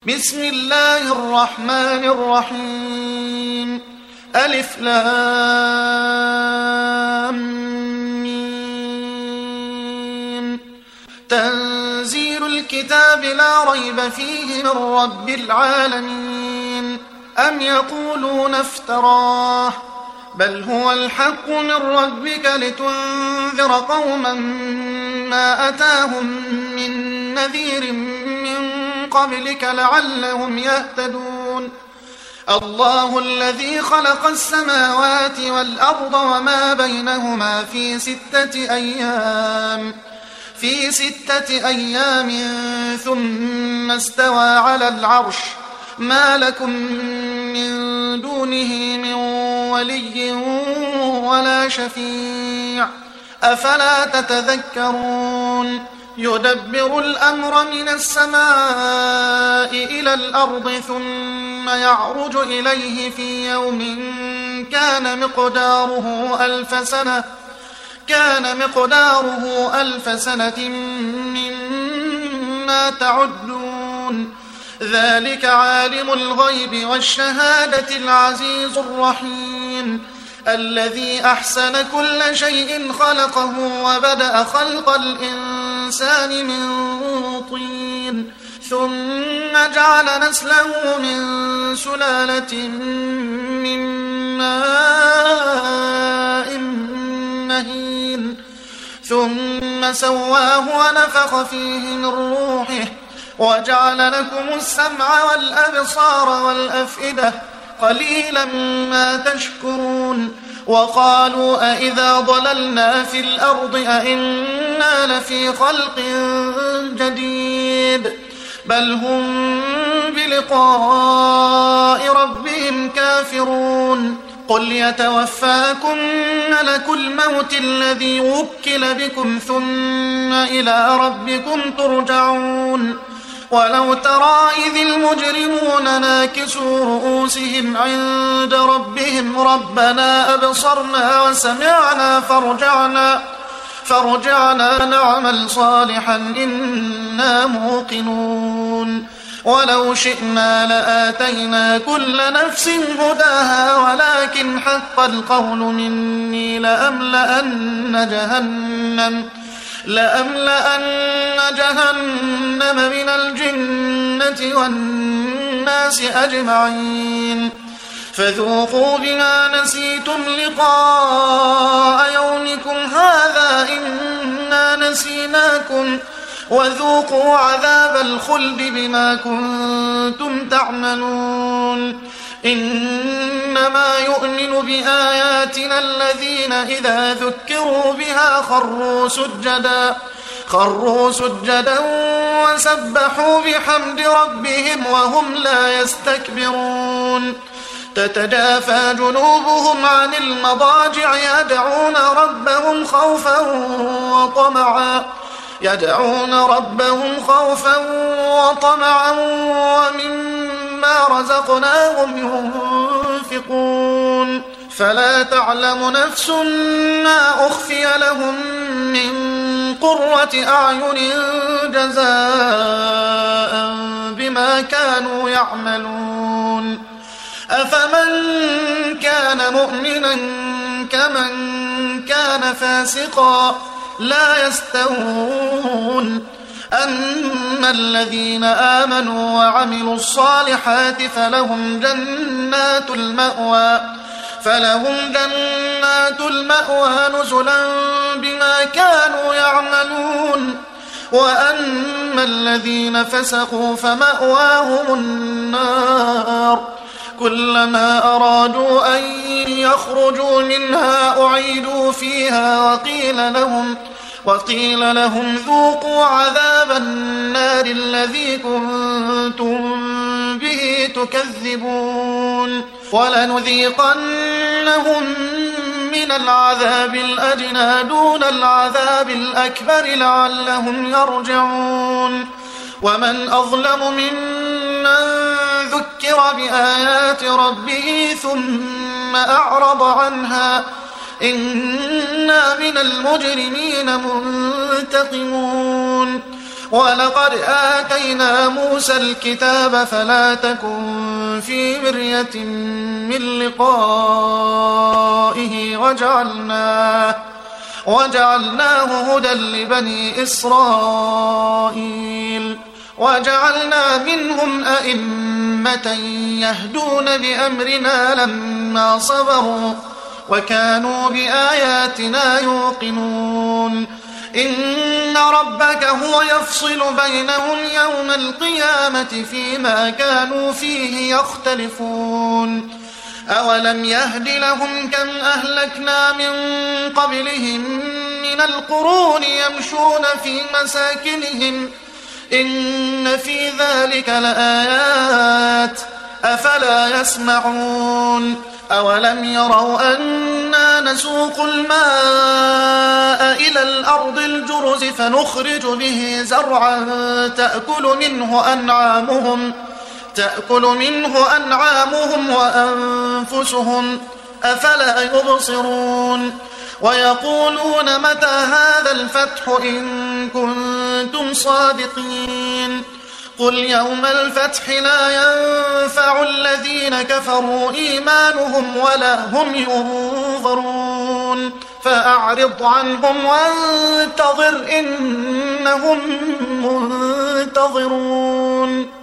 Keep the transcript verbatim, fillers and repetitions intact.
بسم الله الرحمن الرحيم. ألف لام ميم. تنزيل الكتاب لا ريب فيه من رب العالمين. أم يقولون افتراه بل هو الحق من ربك لتنذر قوما ما أتاهم من نذير من قبلك لعلهم يهتدون. الله الذي خلق السماوات والأرض وما بينهما في ستة أيام في ستة أيام ثم استوى على العرش. ما لكم من دونه من ولي ولا شفيع أفلا تتذكرون. يدبر الأمر من السماء إلى الأرض ثم يعرج إليه في يوم كان مقداره ألف سنة كان مقداره ألف سنة مما تعدون. ذلك عالم الغيب والشهادة العزيز الرحيم الذي أحسن كل شيء خلقه وبدأ خلق الإنسان من طين ثم جعل نسله من سلالة من ماء مهين ثم سواه ونفخ فيه من روحه وجعل لكم السمع والأبصار والأفئدة قليلا ما تشكرون. وقالوا أئذا ضللنا في الأرض أئنا لفي خلق جديد بل هم بلقاء ربهم كافرون. قل يتوفاكم ملك الموت الذي وكل بكم ثم إلى ربكم ترجعون. ولو ترى إذ المجرمون ناكسوا رؤوسهم عند ربهم ربنا أبصرنا وسمعنا فارجعنا فارجعنا نعمل صالحا إنا موقنون. ولو شئنا لآتينا كل نفس هداها ولكن حق القول مني لأملأن جهنم لأملأن جهنم من الجنة والناس أجمعين. فذوقوا بما نسيتم لقاء يومكم هذا إنا نسيناكم وذوقوا عذاب الخلد بما كنتم تعملون. إنما يؤمن بآياتنا الذين إذا ذكروا بها خروا سجدا خروا سجدا وسبحوا بحمد ربهم وهم لا يستكبرون. تتجافى جنوبهم عن المضاجع يدعون ربهم خوفا وطمعا يدعون ربهم خوفا وطمعا ومما رزقناهم ينفقون. فلا تعلم نفس ما أخفي لهم من قرة أعين جزاء بما كانوا يعملون. أفمن كان مؤمنا كمن كان فاسقا لا يستوون. أما الذين آمنوا وعملوا الصالحات فلهم جنات المأوى فلهم جنات المأوى نزلا بما كانوا يعملون. وأما الذين فسقوا فمأواهم النار كلما أرادوا أن يخرجوا منها أعيدوا فيها وقيل لهم وقيل لهم ذوقوا عذاب النار الذي كنتم به تكذبون. ولنذيقنهم من العذاب الأدنى دون العذاب الأكبر لعلهم يرجعون. ومن أظلم ممن ذكر بآيات ربه ثم أعرض عنها إنا من المجرمين منتقمون. ولقد آتينا موسى الكتاب فلا تكن في مرية من لقائه وجعلناه, وجعلناه هدى لبني إسرائيل وجعلنا منهم أئمة يهدون بأمرنا لما صبروا وكانوا بآياتنا يوقنون إن ربك هو يفصل بينهم يوم القيامة فيما كانوا فيه يختلفون أولم يهد لهم كم أهلكنا من قبلهم من القرون يمشون في مساكنهم إن في ذلك لآيات أفلا يسمعون أولم يروا أنا نسوق الماء إلى الأرض الجرز فنخرج به زرعا تأكل منه أنعامهم تأكل منه أنعامهم وأنفسهم أفلا يبصرون ويقولون متى هذا الفتح إن كنتم صادقين قل يوم الفتح لا ينفع الذين كفروا إيمانهم ولا هم ينظرون فأعرض عنهم وانتظر إنهم منتظرون